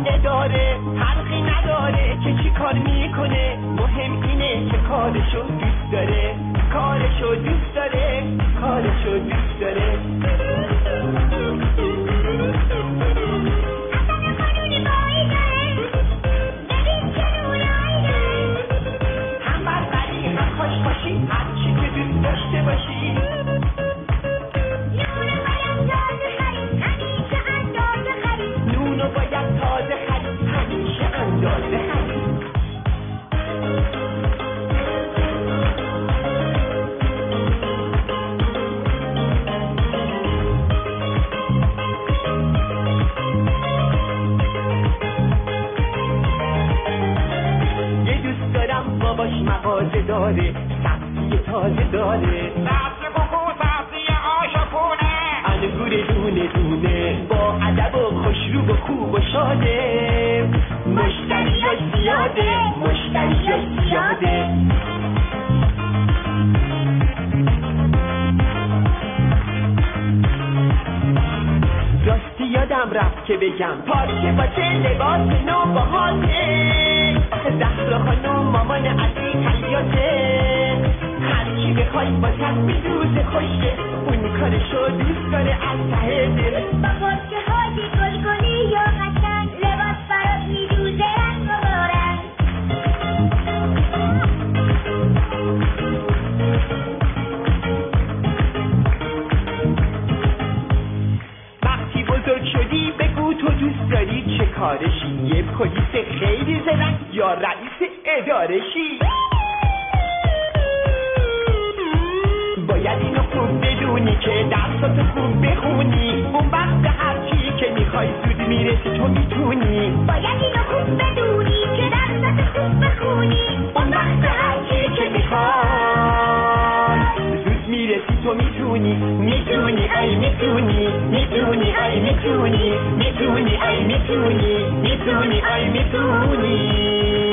بهانه داره، فرقی نداره که چی کار میکنه، مهم اینه که کارشو دوست داره، کارشو دوست داره، کارشو دوست داره. هر چی که دوست داشته باشی نون باید تازه خرید، همیشه اندازه خرید، نونو باید تازه خرید، همیشه اندازه خرید. یه دوست دارم باباش مغازه داره، سبزی تازه داره، سبزی بکو سبزی آشپونه، انگور دونه دونه، با ادب و خوشرو و خوب و شاده، مشتریاش زیاده، مشتریاش زیاده. راستی یادم رفت که بگم پارچه باشه لباس نو باحاله، آخه زهرا خانم مامان اصلی خیاطه، هرچی بخوای باشد میدوزه خوشه، اون کارشو دوست داره از ته دل. با پارچه هایی گلگلی یا قشنگ، لباس برات میدوزه رنگ و رنگ. وقتی بزرگ شدی بگو تو دوست داری چه کارشی، یه پلیس خیلی زرنگ یا رئیس ادارشی. باید اینو خوب بدونی که درساتو خوب بخونی، اون وقت هرچی که میخوای زود میرسی تو میتونی. باید اینو خوب بدونی که درساتو خوب بخونی، اون وقت هرچی که میخوای زود میرسی تو میتونی. میتونی ای میتونی، میتونی ای میتونی، میتونی ای میتونی، میتونی ای میتونی.